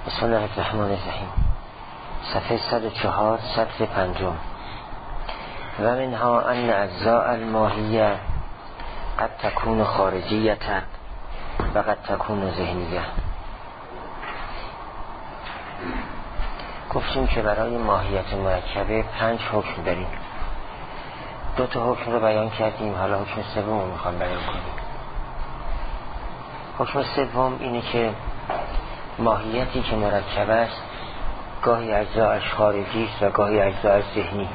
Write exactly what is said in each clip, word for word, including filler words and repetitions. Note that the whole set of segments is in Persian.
بسم الله الرحمن الرحیم. صفحه صد و چهار، سطر پنجم. و منها ان اجزاء الماهیه قد تکون خارجیتا و قد تکون ذهنیه. گفتیم که برای ماهیت مرکبه پنج حکم داریم. دو تا حکم رو بیان کردیم، حالا حکم سوم رو میخوام بیان کنیم. حکم سوم اینه که ماهیتی که مرکب است گاهی اجزایش خارجی است و گاهی اجزایش ذهنی.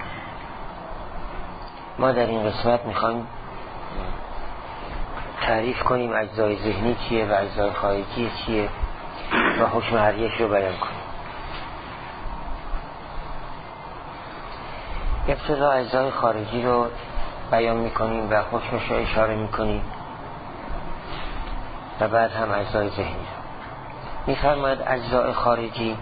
ما در این قسمت میخوایم تعریف کنیم اجزای ذهنی چیه و اجزای خارجی چیه و حکم هر یک رو بیان کنیم. ابتدا اجزای خارجی رو بیان میکنیم و حکمش رو اشاره میکنیم و بعد هم اجزای ذهنی رو. میفرماید اجزای خارجی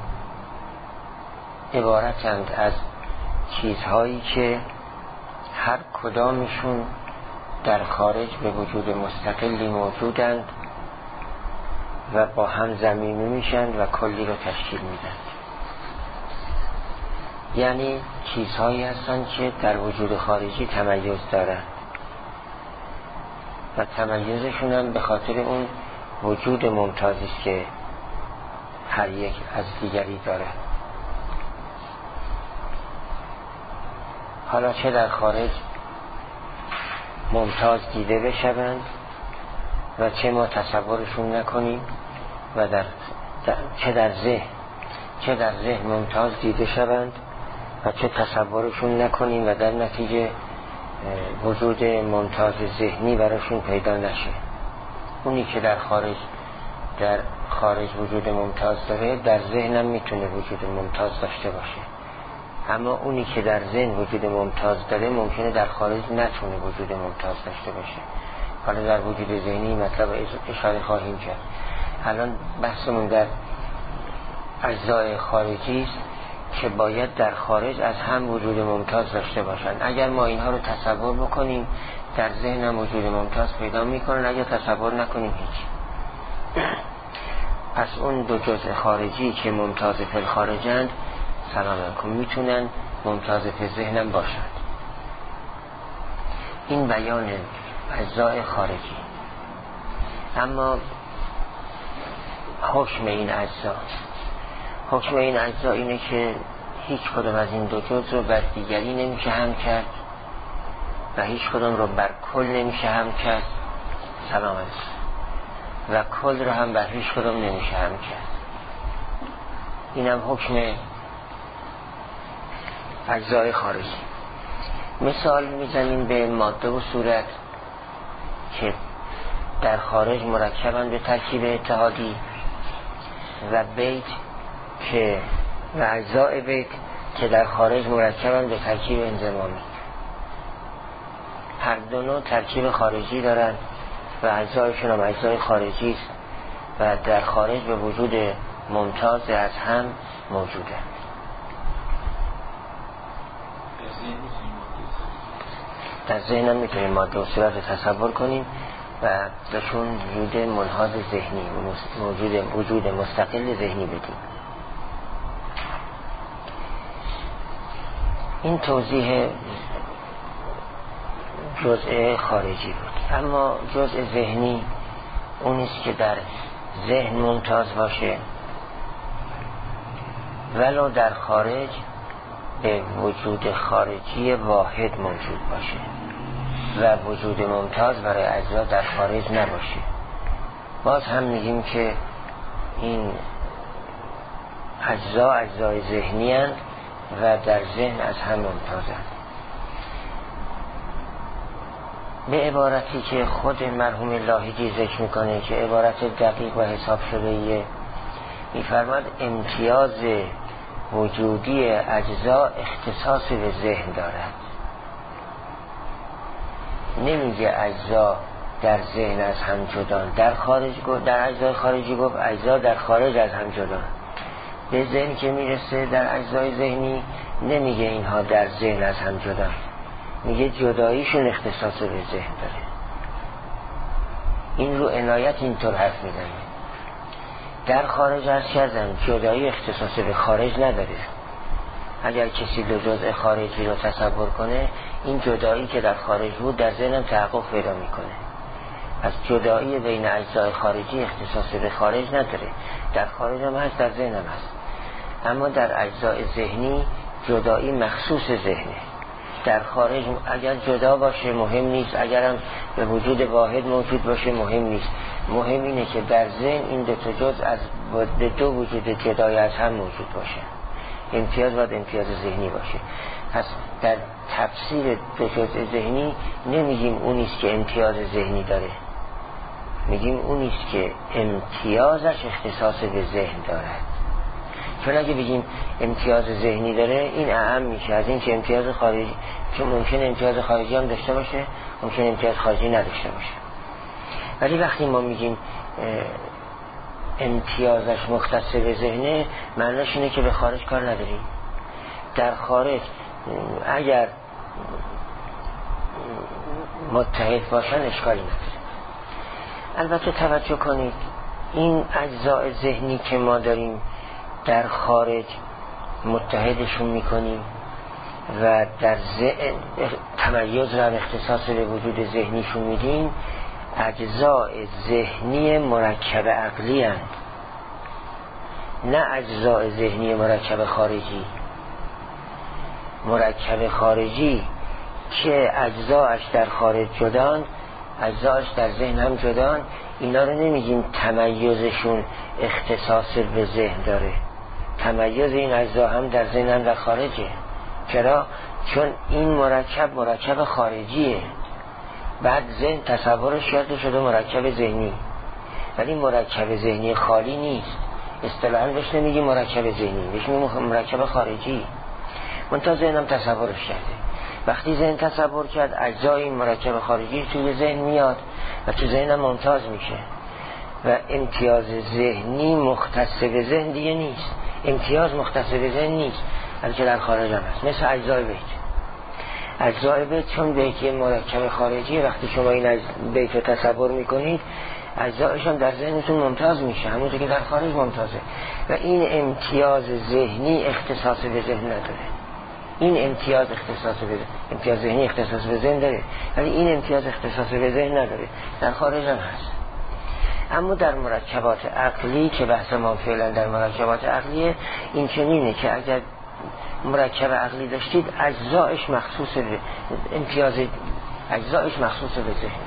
عبارتند از چیزهایی که هر کدامشون در خارج به وجود مستقلی موجودند و با هم ضمیمه میشن و کلی رو تشکیل میدن. یعنی چیزهایی هستند که در وجود خارجی تمایز دارند و تمایزشون هم به خاطر اون وجود ممتازی است که هر یک از دیگری داره. حالا چه در خارج ممتاز دیده بشوند و چه ما تصورشون نکنیم و در, در چه در ذهن چه در ذهن ممتاز دیده شوند و چه تصورشون نکنیم و در نتیجه وجود ممتاز ذهنی براشون پیدا نشه. اونی که در خارج در خارج وجود ممتاز داره در ذهن هم میتونه وجود ممتاز داشته باشه، اما اونی که در ذهن وجود ممتاز داره ممکنه در خارج نتونه وجود ممتاز داشته باشه. حالا در وجود ذهنی مطلب اشاره خواهیم کرد. الان بحثمون در اجزای خارجی است که باید در خارج از هم وجود ممتاز داشته باشن. اگر ما اینها رو تصور بکنیم در ذهن هم وجود ممتاز پیدا میکنن، اگر تصور نکنیم هیچ. پس اون دو جزء خارجی که ممتاز فی الخارجند سلام علیکم میتونن ممتاز فی ذهنم باشند. این بیان اجزای خارجی. اما حکم این اجزا حکم این اجزا اینه که هیچ کدام از این دو جزء رو بر دیگری نمیشه هم کرد و هیچ کدام رو بر کل نمیشه هم کرد. سلام علیکم. و کل رو هم بر هیچ کدام نمیشه هم کرد. اینم حکم اجزای خارجی. مثال میزنیم به ماده و صورت که در خارج مرکبن به ترکیب اتحادی و بیت که و اجزای بیت که در خارج مرکبن به ترکیب انضمامی. هر دو نوع ترکیب خارجی دارن و اجزایشون هم اجزای خارجی است و در خارج به وجود ممتاز از هم موجوده. در ذهن هم میتونیم ماده و صورت رو تصور کنیم و بهشون وجود منحاز ذهنی وجود, وجود مستقل ذهنی بدیم. این توضیح جزء خارجی بود. اما جزء ذهنی اونیست که در ذهن ممتاز باشه ولو در خارج به وجود خارجی واحد موجود باشه و وجود ممتاز برای اجزا در خارج نباشه. باز هم میگیم که این اجزا اجزای ذهنی هستند و در ذهن از هم ممتازند. به عبارتی که خود مرحوم لاهیجی ذکر میکنه که عبارت دقیق و حساب شده ایه، میفرماد امتیاز وجودی اجزا اختصاص به ذهن دارد. نمیگه اجزا در ذهن از هم جدان. در خارج گفت در اجزای خارجی گفت اجزا در خارج از هم جدان. به ذهن که میرسه در اجزای ذهنی نمیگه اینها در ذهن از هم جدان، میگه جداییشون اختصاص به ذهن داره. این رو عنایت اینطور حرف میزنه. در خارج عرض کردم جدایی اختصاص به خارج نداره. اگر کسی دو جزء خارجی رو تصور کنه، این جدایی که در خارج بود در ذهنم تحقق پیدا میکنه. از جدایی بین اجزای خارجی اختصاص به خارج نداره، در خارج هم هست، در ذهن هم هست. اما در اجزای ذهنی جدایی مخصوص ذهنه. در خارج اگر جدا باشه مهم نیست، اگرم به وجود واحد موجود باشه مهم نیست. مهم اینه که در ذهن این دو تا جزء از دو وجود جدای از هم موجود باشه. امتیاز باید امتیاز ذهنی باشه. پس در تفسیر دو جزء ذهنی نمیگیم اونیست که امتیاز ذهنی داره، میگیم اونیست که امتیازش اختصاص به ذهن دارد. چون اگه بگیم امتیاز ذهنی داره این اعم میشه از این که امتیاز خارجی، چون ممکنه امتیاز خارجی هم داشته باشه، ممکنه امتیاز خارجی نداشته باشه. ولی وقتی ما میگیم امتیازش مختص به ذهنه، معناش اینه که به خارج کار نداریم. در خارج اگر متحد باشن اشکالی نداره. البته توجه کنید این اجزای ذهنی که ما داریم در خارج متحدشون میکنیم و در ذهن تمایز را اختصاص به وجود ذهنیشون میدیم، اجزای ذهنی مرکب عقلی هستند، نه اجزای ذهنی مرکب خارجی. مرکب خارجی که اجزاش در خارج جدان، اجزاش در ذهن هم جدان، اینا رو نمیگیم تمایزشون اختصاص به ذهن داره. تمایز این اجزا هم در ذهن هم در خارجه. چرا؟ چون این مرکب مرکب خارجیه، بعد ذهن تصورش کرده شده مرکب ذهنی، ولی مرکب ذهنی خالی نیست. اصطلاحاً بهش نمیگیم مرکب ذهنی، بهش میگیم مرکب خارجی. منتها ذهن هم تصورش کرده. وقتی ذهن تصور کرد اجزای این مرکب خارجی توی ذهن میاد و تو ذهن هم ممتاز میشه و امتیاز ذهنی مختص به ذهن دیگه نیست. امتیاز مختص به ذهن نیست، بلکه در خارج هم هست. مثل اجزای بیت. اجزای بیت چون بیت یه مرکب خارجی، وقتی شما این بیت رو تصور میکنید اجزایش هم در ذهنتون ممتاز میشه، همونطور که در خارج ممتازه. و این امتیاز ذهنی اختصاص به ذهن نداره. این امتیاز اختصاص به امتیاز ذهنی اختصاص به ذهن داره، ولی این امتیاز اختصاص به ذهن نداره، در خارج هم هست. اما در مرکبات عقلی که بحث ما فعلا در مرکبات عقلیه، این چنینه که اگر مرکب عقلی داشتید اجزایش مخصوص به امتیاز، اجزایش مخصوص به ذهن.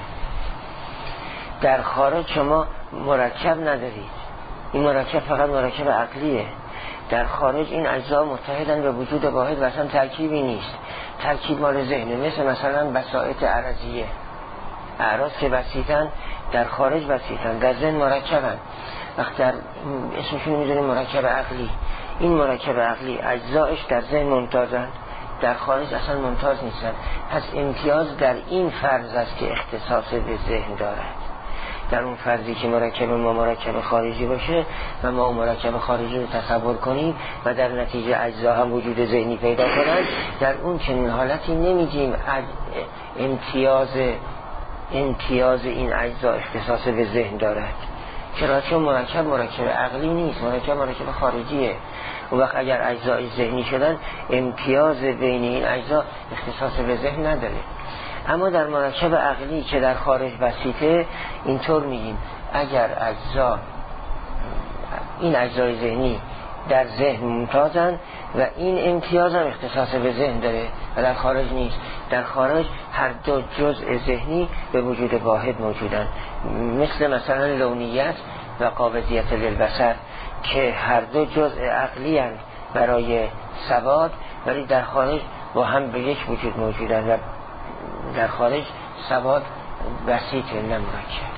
در خارج شما مرکب ندارید، این مرکب فقط مرکب عقلیه. در خارج این اجزا متحدن به وجود واحد و اصلا ترکیبی نیست. ترکیب مال ذهنه، مثل مثلا بساط عرضیه. اعراض که بسیطن در خارج بسیطن، در ذهن مرکبن. وقت در اسمشون میذاریم مرکب عقلی. این مرکب عقلی اجزایش در ذهن ممتازن، در خارج اصلا ممتاز نیستن. پس امتیاز در این فرض است که اختصاص به ذهن دارد. در اون فرضی که مرکب ما مرکب خارجی باشه و ما اون مرکب خارجی رو تصور کنیم و در نتیجه اجزا هم وجود ذهنی پیدا کنند، در اون چنین حالتی نمیگیم امتیاز امتیاز این اجزا اختصاص به ذهن دارد. چرا؟ چون مرکب مرکب عقلی نیست، مرکب مرکب خارجیه. اون وقت اگر اجزای ذهنی شدن امتیاز بین این اجزا اختصاص به ذهن نداره. اما در مرکب عقلی که در خارج بسیطه اینطور میگیم اگر اجزا این اجزای ذهنی در ذهن ممتازن و این امتیاز هم اختصاص به ذهن داره و در خارج نیست. در خارج هر دو جزء ذهنی به وجود واحد موجودن، مثل مثلا لونیت و قابضیت للبصر که هر دو جزء عقلی هستند برای سواد، ولی در خارج با هم به یک وجود موجودن و در خارج سواد بسیطه نه مرکب.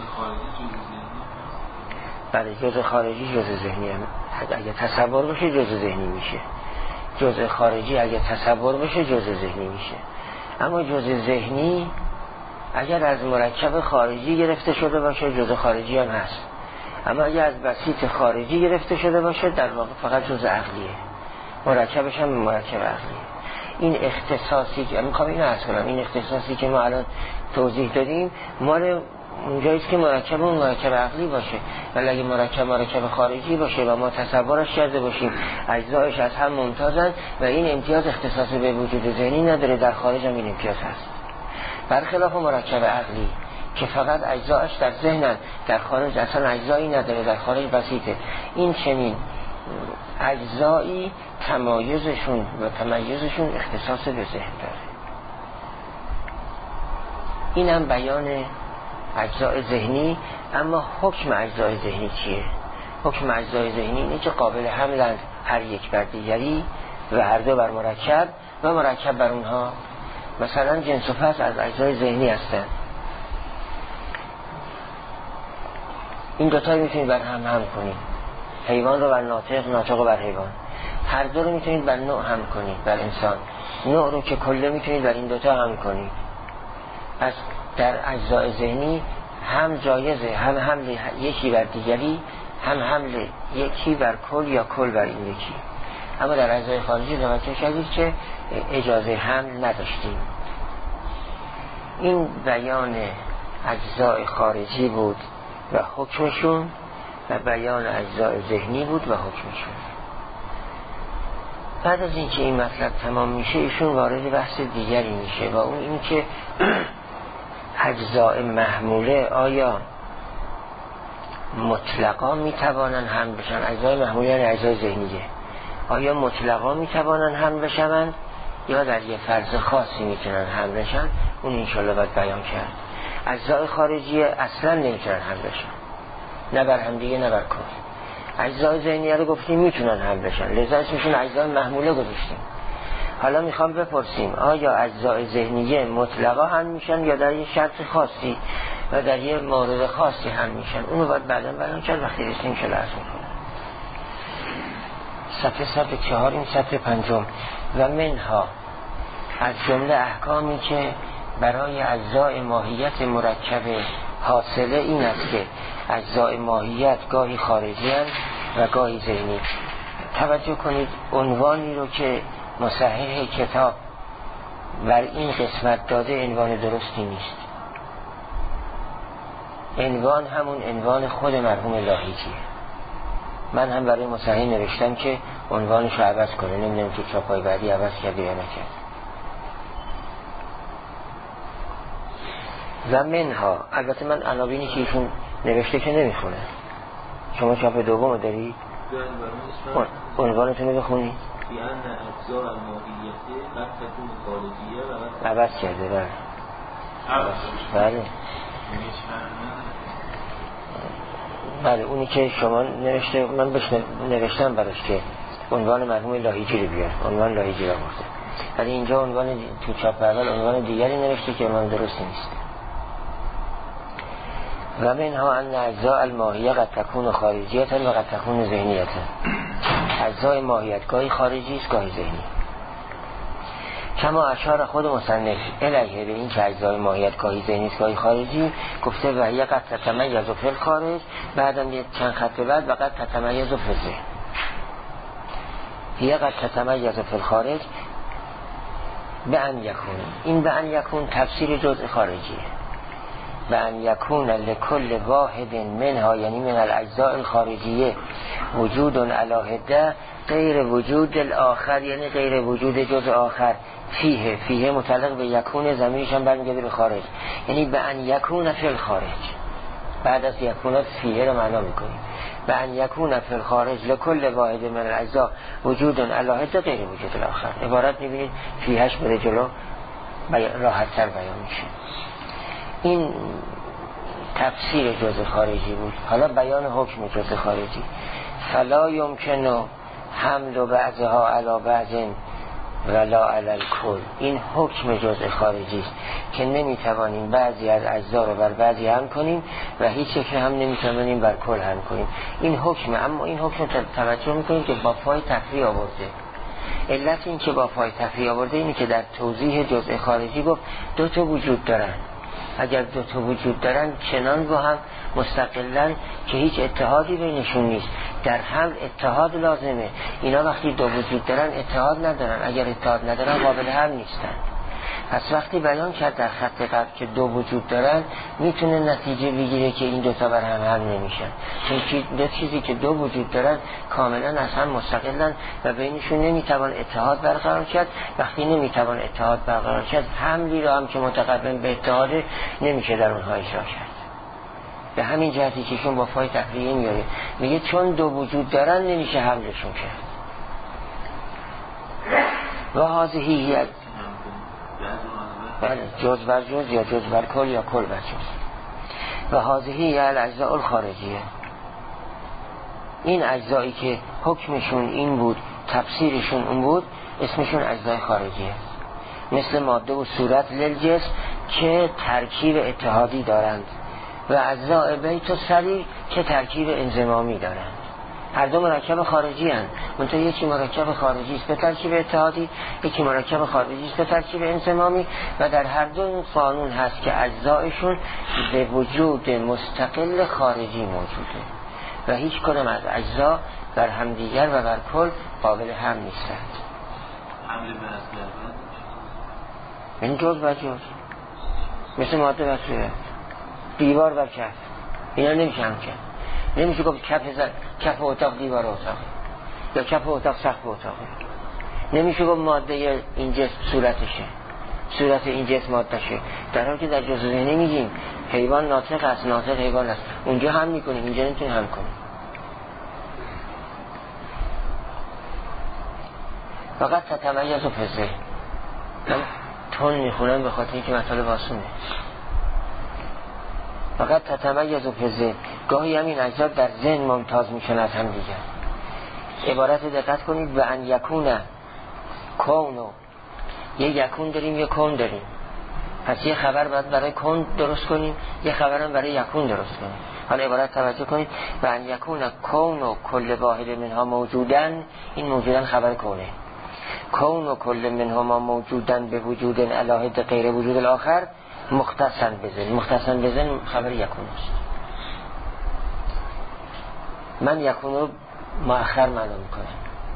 بله، جزء خارجی جزء ذهنی هم اگه تصور بشه جزء ذهنی میشه، جزء خارجی اگه تصور بشه جزء ذهنی میشه. اما جزء ذهنی اگر از مرکب خارجی گرفته شده باشه جزء خارجی هم هست، اما اگر از بسیط خارجی گرفته شده باشه در واقع فقط جزء عقلیه، مرکبش هم مرکب عقلیه. این اختصاصی که میخوام اینو عرض کنم، این اختصاصی که ما الان توضیح دادیم مال اونجاییست که مرکب اون مرکب عقلی باشه، ولی اگه مرکب مرکب خارجی باشه و ما تصورش کرده باشیم اجزایش از هم ممتازن و این امتیاز اختصاص به وجود ذهنی نداره، در خارج هم این امتیاز هست. برخلاف مرکب عقلی که فقط اجزایش در ذهنن، در خارج اصلا اجزایی نداره، در خارج بسیطه. این چنین اجزایی تمایزشون و تمایزشون اختصاص به ذهن داره. این هم بیان اجزای ذهنی. اما حکم اجزای ذهنی چیه؟ حکم اجزای ذهنی اینه که قابل حملند هر یک بر دیگری و هر دو بر مرکب و مرکب بر اونها. مثلا جنس و فصل از اجزای ذهنی هستن، این دوتا رو میتونید بر هم هم کنید، حیوان رو بر ناطق، ناطق رو بر حیوان. هر دو رو میتونید بر نوع هم کنید، بر انسان. نوع رو که کله میتونید بر این دوتا هم کنید. پس در اجزای ذهنی هم جایزه هم حمل یکی بر دیگری، هم حمل یکی بر کل یا کل بر این یکی. اما در اجزای خارجی توجه کردید که اجازه حمل نداشتیم. این بیان اجزای خارجی بود و حکمشون و بیان اجزای ذهنی بود و حکمشون. بعد از اینکه این مطلب تمام میشه ایشون وارد بحث دیگری میشه و اون این که اجزای محموله آیا مطلقا میتوانن هم بشن؟ اجزای محموله یعنی اجزای ذهنیه. آیا مطلقا میتوانن هم بشن یا در یه فرض خاصی میتونن هم بشن؟ اون انشالله باید بیان کرد. اجزای خارجی اصلا نمیتونن هم بشن، نه بر هم دیگه نه بر کل. اجزای ذهنیه رو گفتیم میتونن هم بشن، لذا اسمشون اجزای محموله گذاشتیم. حالا میخوام بپرسیم آیا اجزای ذهنیه مطلقا هم میشن یا در یه شرط خاصی و در یه مورد خاصی هم میشن؟ اونو باید بعدا بیان کرد وقتی رسیم که لحظه کنم. صفحه صفحه چهاریم صفحه پنجم. و منها از جمله احکامی که برای اجزای ماهیت مرکب حاصله این است که اجزای ماهیت گاهی خارجی هست و گاهی ذهنی. توجه کنید عنوانی رو که مصحح کتاب بر این قسمت داده عنوان درستی نیست. عنوان همون عنوان خود مرحوم لاهیجیه. من هم برای مصحح نوشتم که عنوانش رو عوض کنه، نمیدونم که چاپای بعدی عوض کرده یا نکرد. و منها، البته من عناوینی که ایشون نوشته که نمیخونه. شما چاپ دوم دارید؟ عنوانتون رو بخونید. عوض کرده. بله بله بله اونی که شما نوشته من بهش نوشتم براش که عنوان مرحوم لاهیجی رو بیار، عنوان لاهیجی رو آورده، ولی اینجا عنوان تو چاپ اول عنوان دیگری نوشته که عنوان درستی نیست. و منها ان اجزاء الماهیه قد تکون خارجیتا و قد تکون ذهنیتا. اجزای ماهیت گاهی خارجی است گاهی ذهنی. کما اشار خود مصنف الیه به این که اجزای ماهیت گاهی ذهنی است گاهی خارجی گفته و هی قد تتمیز فی الخارج، بعدم یک چند خط بعد و قد تتمیز فی الذهن. هی قد تتمیز فی الخارج به ان یکون. این به ان یکون تفسیر جزء خارجیه. به ان یکون لکل واحد منها یعنی من الاجزاء الخارجیه وجود علی حده غیر وجود الاخر، یعنی غیر وجود جزء آخر. فیه فیه متعلق به یکون، ضمیرش هم برمیگرده به خارج، یعنی به ان یکون فی الخارج. بعد از یکون فیه رو معنا میکنیم. به ان یکون فی الخارج لکل واحد من الاجزاء وجود علی حده غیر وجود الاخر. عبارت میبینید فیهش بره جلو راحت تر بیان میشه. این تفسیر جزء خارجی بود. حالا بیان حکم جزء خارجی. فلا یمکن حمل بعضها علی بعض ولا علی الکل. این حکم جزء خارجی است که نمیتوانیم بعضی از اجزا رو بر بعضی هم کنیم و هیچ یک هم نمیتوانیم بر کل هم کنیم. این حکم، اما این حکم توجه میکنیم که با پای تفریع آورده. علت این که با پای تفریع آورده اینه که در توضیح جزء خارجی گفت دو تا وجود دارن. اگر دو تا وجود دارن چنان با هم مستقلن که هیچ اتحادی بینشون نیست. در هم اتحاد لازمه. اینا وقتی دو وجود دارن اتحاد ندارن. اگر اتحاد ندارن قابل هم نیستن. پس وقتی بیان کرد در خط قبل که دو وجود دارن، میتونه نتیجه بگیره که این دوتا بر هم حل نمیشن، چون دو چیزی که دو وجود دارن کاملا از هم مستقلن و بینشون نمیتوان اتحاد برقرار کرد. وقتی نمیتوان اتحاد برقرار کرد، حملی رو هم که متقدم به اتحاده نمیشه در اونها اجرا کرد. به همین جهتی که شون با فای تفریعی میاره، میگه چون دو وجود دارن نمیشه حملشون کرد. و هذه بله جز بر جز یا جز بر کل یا کل بر جز. و هذه الاجزاء الخارجیه، این اجزایی که حکمشون این بود، تفسیرشون اون بود، اسمشون اجزای خارجیه، مثل ماده و صورت للجسم که ترکیب اتحادی دارند و اجزاء بیت و سریر که ترکیب انضمامی دارند. هر دو مرکب خارجی هستند، منتها یکی مرکب خارجی است به ترکیب اتحادی، یکی مرکب خارجی است به ترکیب انضمامی و در هر دو قانون هست که اجزایشون به وجود مستقل خارجی موجوده و هیچ کدام از اجزا بر همدیگر و بر کل قابل هم نیستند. حمل به اصل این جز بر جز، مثل ماده و صورت، دیوار بر کف، اینا نمیشه هم کرد. نمیشه گفت کف زد کف اتاق دیوار اتاق یا کف اتاق سقف اتاق. نمیشه گفت ماده این جسم صورتشه، صورت این جسم مادهشه، در حالی که در جزء ذهنی میگیم حیوان ناطق است، ناطق حیوان است. اونجا هم میکنیم، اینجا نمیتونیم هم کنیم. فقط تتمیز و فزه. من تون میخونم به خاطر اینکه مطالب آسونه. فقط تتمیز و فزه، گاهی همین اجزا در ذهن ممتاز میشن از هم دیگر. عبارت دقت کنید به ان یکونه کونو، یه یکون داریم یه کون داریم، پس یه خبر باید برای کون درست کنیم، یه خبرم برای یکون درست کنیم. حالا عبارت توجه کنید به ان یکونه کونو کل واحد منها موجودن، این موجودن خبر کونه، کونو کل منها ما موجودن به وجود الاحد غیر وجود الاخر مختصن بزن. مختصن بزن خبر یکون است. من یکون رو مؤخر معلوم کنم.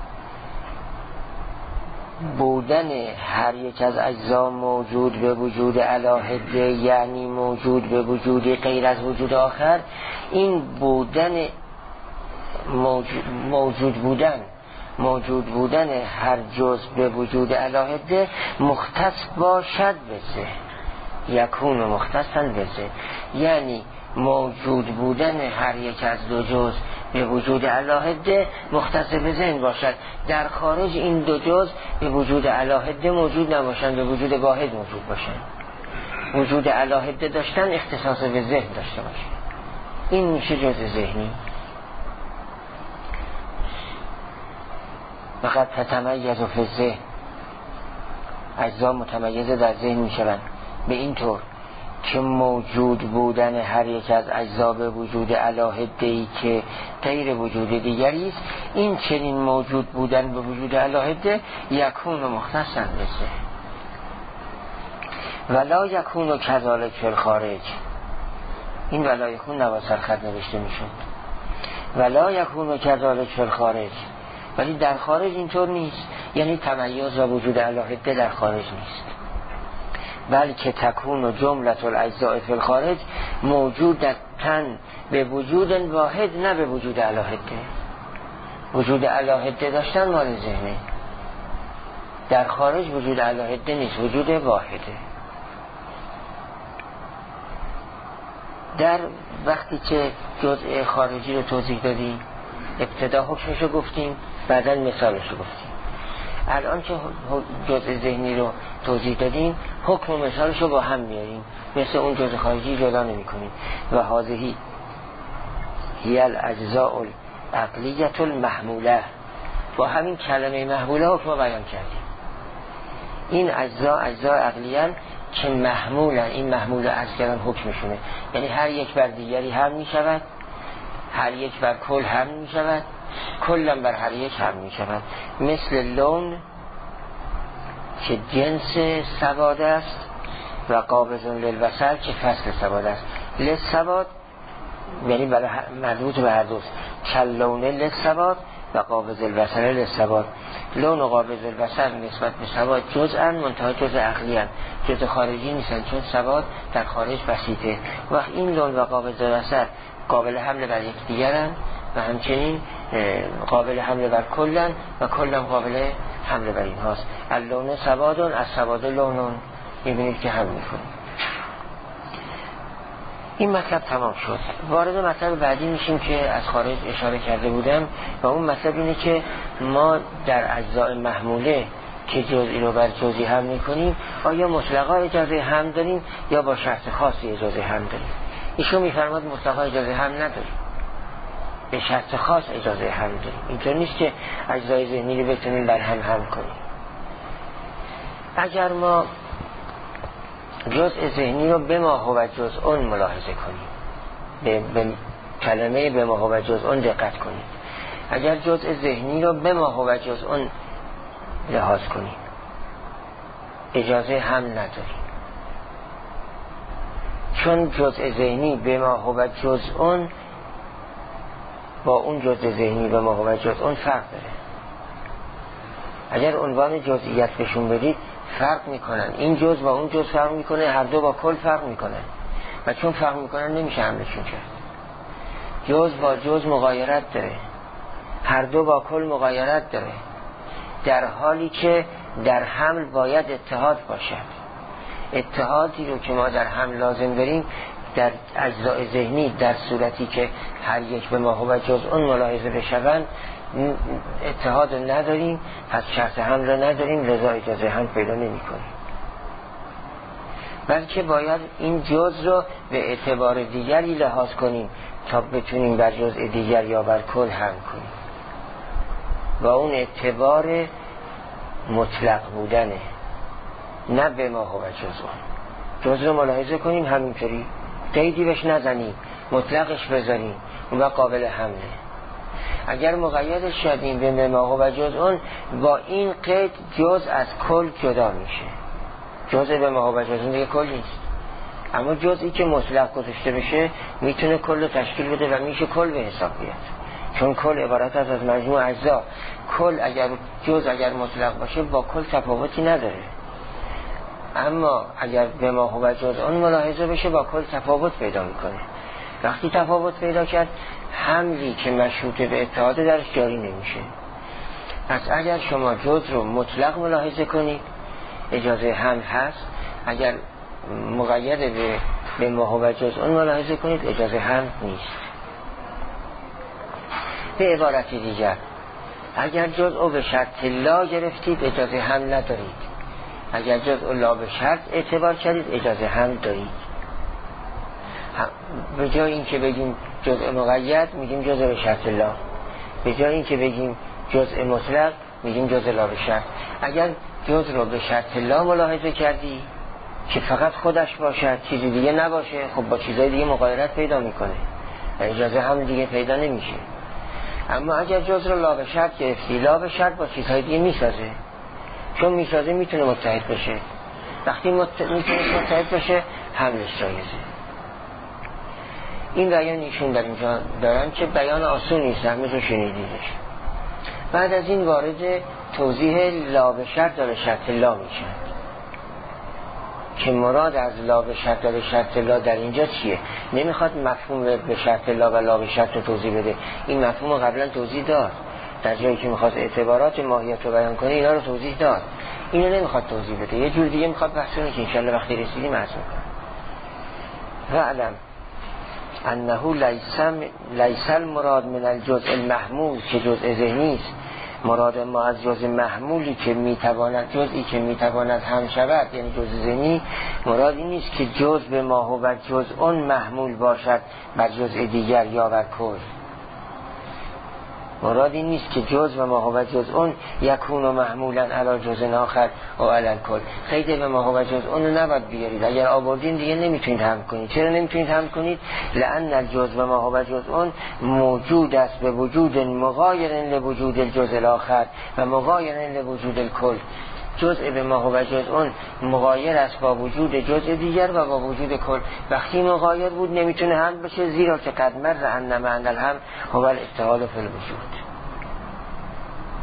بودن هر یک از اجزا موجود به وجود الاحد یعنی موجود به وجود غیر از وجود آخر، این بودن موجود, موجود بودن موجود بودن هر جز به وجود الاحد مختص باشد بزه، یکون و مختصن بزه، یعنی موجود بودن هر یک از دو جز به وجود الاحد مختص به ذهن باشد. در خارج این دو جز به وجود الاحد موجود نباشند، به وجود واحد موجود باشند. وجود الاحد داشتن اختصاص به ذهن داشته باشند، این میشه جز ذهنی. فقط تتمیز و فزه، اجزا متمیز در ذهن میشوند به این طور که موجود بودن هر یک از اجزا به وجود الاحده‌ای که غیر وجود دیگری است، این چنین موجود بودن به وجود الاحده یکون و مختصن بسه ولا یکون و کذالک فی الخارج. این ولا یکون نواسر خط نوشته میشود ولا یکون و کذالک فی الخارج، ولی در خارج اینطور نیست، یعنی تمیز و وجود الاحده در خارج نیست، بلکه تکون و جملت الاجزاء فی الخارج موجودتن به وجود واحد نه به وجود الاحده. وجود الاحده داشتن مال ذهنه، در خارج وجود الاحده نیست، وجود واحده. در وقتی که جزء خارجی رو توضیح دادیم، ابتدا حکمشو گفتیم، بعدا مثالشو گفتیم. الان که جزء ذهنی رو توضیح دادیم، حکم و مثالشو با هم میاریم، مثل اون جزء خارجی جدا نمی کنیم. و هذه هی الاجزاء العقلیه المحموله، با همین کلمه محموله حکم رو بیان کردیم. این اجزا اجزا عقلیه که محمولن، این محمول از کردن حکمشونه، یعنی هر یک بر دیگری هم می شود، هر یک بر کل هم می شود، کلم بر هر یک هم می شود. مثل لون که جنس سواد است و قابضون للبصر که فصل سواد است. للسواد یعنی برای مربوط به هر دوست، کلونه للسواد و قابض البصر للسواد. لون و قابض البصر نسبت به سواد جزءاً منتها جزء عقلی هستند، جزء خارجی نیستند، چون سواد در خارج بسیطه. وقت این لون و قابض البصر قابل حمل بر یکدیگرند و همچنین قابل حمل بر کلن و کلن قابل حمل بر این هاست. اللون سوادون از سواد لونون، میبینید که حمل میکنیم. این مطلب تمام شد. وارد مطلب بعدی میشیم که از خارج اشاره کرده بودم و اون مطلب اینه که ما در اجزاء محموله که جزئی رو بر جزئی حمل میکنیم آیا مطلقا اجازه حمل داریم یا با شرط خاصی اجازه حمل داریم؟ ایشون میفرماد مطلقا اجازه حمل نداریم، به شرط خاص اجازه حمل داریم. اینطور نیست که اجزای ذهنی رو بتونیم بر هم حمل کنیم. اگر ما جزء ذهنی رو به ما هو جزء ملاحظه کنیم، به, به کلمه به ما هو جزء دقت کنیم، اگر جزء ذهنی رو به ما هو جزء لحاظ کنیم اجازه حمل نداریم، چون جزء ذهنی به ما هو جزء با اون جزء ذهنی به ما هو جزء فرق داره. اگر عنوان جزئیت بهشون بدید فرق میکنن، این جز با اون جز فرق میکنه، هر دو با کل فرق میکنن و چون فرق میکنن نمیشه حملشون کرد. جز با جز مغایرت داره، هر دو با کل مغایرت داره، در حالی که در حمل باید اتحاد باشد. اتحادی رو که ما در حمل لازم داریم در اجزای ذهنی در صورتی که هر یک به ما هو جزء ملاحظه بشوند اتحاد رو نداریم، پس شرط حمل رو نداریم، لذا اجازه حمل پیدا نمی کنیم. بلکه باید این جز رو به اعتبار دیگری لحاظ کنیم تا بتونیم بر جزء دیگر یا بر کل حمل کنیم و اون اعتبار مطلق بودنه، نه به ما هو جزء. جز رو ملاحظه کنیم همینطوری، قیدی بهش نزنیم، مطلقش بذاریم، اون وقت قابل حمله. اگر مقیدش شدیم به ما هو جزء با این قید جز از کل جدا میشه. جزء به ما هو جزء دیگه کل نیست، اما جزئی که مطلق گذاشته بشه میتونه کل رو تشکیل بده و میشه کل به حساب بیاد، چون کل عبارت است از مجموع اجزا. کل اگر جز اگر مطلق باشه با کل تفاوتی نداره، اما اگر به ما هو جزء ملاحظه بشه با کل تفاوت پیدا میکنه. وقتی تفاوت پیدا کرد حملی که مشروط به اتحاد درش جاری نمیشه. پس اگر شما جز رو مطلق ملاحظه کنید اجازه حمل هست، اگر مقید به به ما هو جزء ملاحظه کنید اجازه حمل نیست. به عبارت دیگر اگر جزء به شرط لا گرفتید اجازه حمل ندارید، اگر جزء لا به شرط اعتبار کردید اجازه حمل دارید. به جای این که بگیم جزء مقید میگیم جزء به شرط لا، به جای این که بگیم جزء مطلق میگیم جزء لا به شرط. اگر جزء رو به شرط لا ملاحظه کردی که فقط خودش باشد چیزی دیگه نباشه، خب با چیزای دیگه مغایرت پیدا میکنه، اجازه هم دیگه پیدا نمیشه. اما اگر جزء رو لا به شرط گرفتی، لا به شرط با چیزهای دیگه میسازه، چون میسازه میتونه متحد بشه. وقتی مت... میتونه متحد بشه حملش جایزه. این بیان ایشون در اینجا دارن که بیان آسون نیست، همه رو شنیدیدش. بعد از این وارد توضیح لا به شرط به شرط لا میشن که مراد از لا به شرط به شرط لا در اینجا چیه. نمیخواد مفهوم به شرط لا و لا به شرط رو توضیح بده، این مفهوم رو قبلا توضیح داد، در جایی که میخواد اعتبارات ماهیت رو بیان کنه اینا رو توضیح داد، اینو نمیخواد توضیح بده، یه جور دیگه میخواد بحث کنه که انشالله وقتی رسیدیم عرض میکنم. و علم انه لیس المراد من الجزء المحمول که جزء ذهنی است، مراد ما از جزء محمولی که میتواند جزئی که میتواند هم شود یعنی جزء ذهنی، مراد این نیست که جزء به ما هو جزء محمول باشد بر جزء دیگر یا بر کل. مراد این نیست که جزء و ما هو جزء یکون محمولا علی جزء آخر و علی الکل. قید به ما هو جزء رو نباید بیارید، اگر آوردین دیگه نمیتونید حمل کنید. چرا نمیتونید حمل کنید؟ لأن الجزء و ما هو جزء موجود است به وجود مغایر لوجود الجزء الاخر و مغایر لوجود الکل. جزء به ما هو جزء مغایر است با وجود جزء دیگر و با وجود کل. وقتی مغایر بود نمیتونه حمل بشه، زیرا که قد مر ان معنی الهم هو الاتحاد فی الوجود.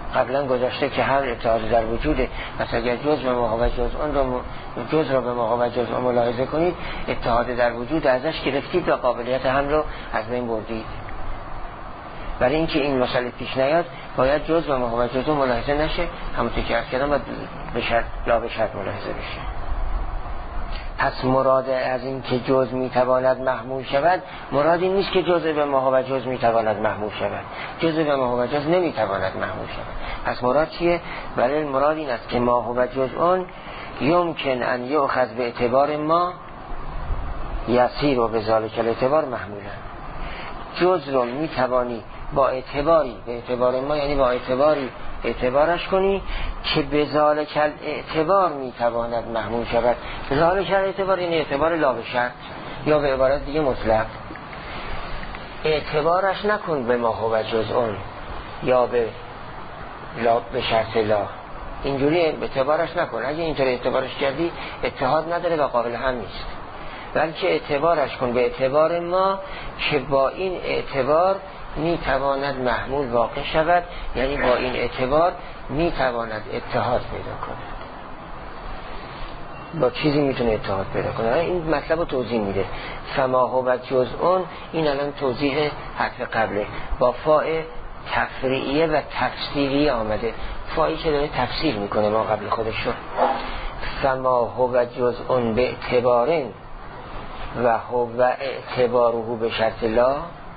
قبلا گذاشته که هر اتحاد در وجوده. پس اگر جزء به ما و جزء اون رو جزء را به ما و جزء اون ملاحظه کنید، اتحاد در وجود ازش گرفتید و قابلیت هم رو از بین بردید. برای اینکه این مسئله پیش نیاد باید جزء به ما و جزء اون ملاحظه نشه، همونطور که عرض کردم باید به شرط لا به شرط ملاحظه بشه. پس مراد از این که جزء میتواند محمول شود، مرادی نیست که جزء به ما و جزء میتواند محمول شود. جزء به ما و جزء نمیتواند محمول شود. پس مراد چیه؟ ولی مراد این است که ما و جزء اون یمکن ان یؤخذ به اعتبار ما یسیر و به ذالک الاعتبار محمولا. جزء رو میتوانی با اعتباری، به اعتبار ما یعنی با اعتباری اعتبارش کنی که به ذالک الاعتبار میتواند محمول شود. ذالک الاعتبار این اعتبار لا به شرط، یا به عبارت دیگه مطلق. اعتبارش نکن به ما و جزء اون یا به لا به شرط لا، اینجوری اعتبارش نکن. اگه اینطور اعتبارش کردی اتحاد نداره و قابل هم نیست، بلکه اعتبارش کن به اعتبار ما که با این اعتبار می تواند محمول واقع شود، یعنی با این اعتبار می تواند اتحاد پیدا کند. با چیزی میتونه اتحاد پیدا کنه. این مطلب رو توضیح میده. فما هو جزء، این الان توضیح حرف قبله با فاء تفریعیه و تفسیریه آمده. فایی که داره تفسیر میکنه ما قبل خودش رو. فما هو جزء به اعتبارن و هو اعتباره به شرط لا،